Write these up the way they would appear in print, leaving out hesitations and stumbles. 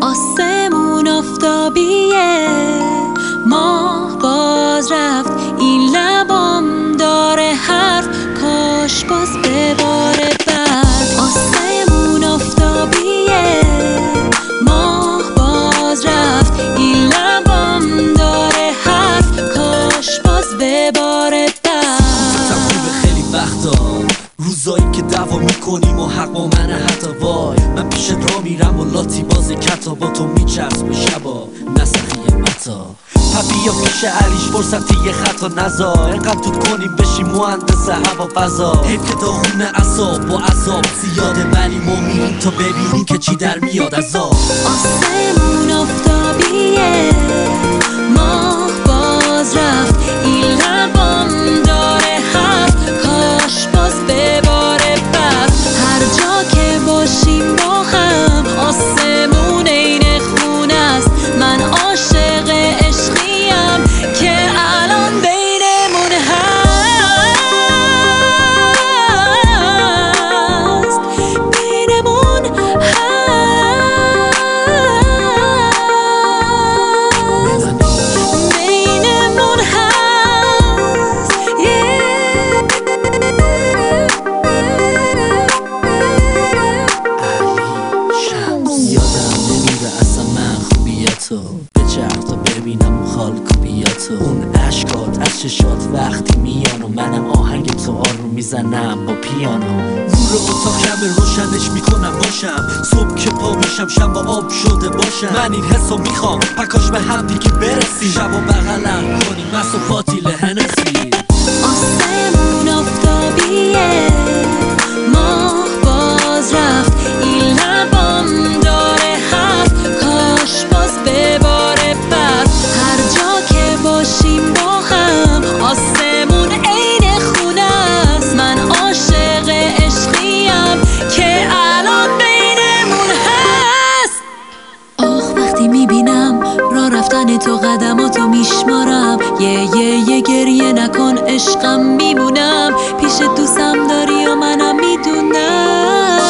آسمون آفتابیه، ماه باز رفت، این لبام داره حرف، کاش باز بباره برف. آسمون آفتابیه، ماه باز رفت، این لبام داره حرف، کاش باز بباره برف. تموم خیلی وقتا روزایی که دعوا میکنیم و حق با منه حتی وای، من پیشت را میرم و لاتی باز کتا با تو میچرس به شبا نسخی متا پپی یا پیش علیش فرصتی یه خطا نزا، اینقدر دود کنیم بشیم مهندس هوا فضا. حیف که داغون اعصاب با عذاب زیاده، ولی ما میریم تا ببینیم که چی در میاد از آب. آسمون آفتابیه، ماه باز رفت، این لبام داره حرف، کاش باز بباره برف. هر جا که باشیم با هم، آسمون عین خونه است، من عاشق عشقیم که الان بینمون هست، بینمون بچرخ تا ببینم خالکوبیاتو، اون عشقات از چشات وقتی میان و منم آهنگ تو آروم میزنم با پیانو. نور اتاق کمه روشنش میکنم باشم، صبح که پا میشم شب با آب شده باشم. من این حسو میخوام پکاش به هم دیگه برسی، شب و بغلم کنیم مست و پاتیل هنسی. آسمون آفتابیه، ماه باز رفت، این لبام داره حرف، کاش باز بباره برف. هر جا که باشیم با هم، آسمون عین خونه است، من عاشق عشقیم که الان بینمون هست. آخ وقتی میبینم راه رفتن تو قدماتو میشمارم، یه گریه نکن عشقم، میمونم پیش دوستم داری و منم میدونم.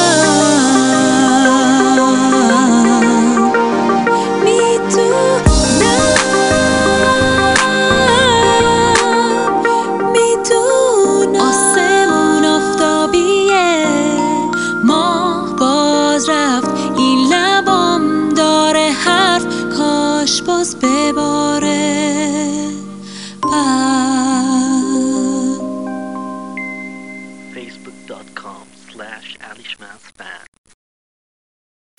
آسمون آفتابیه، ماه باز رفت، این لبام داره حرف، کاش باز بباره facebook.com/alishmansfan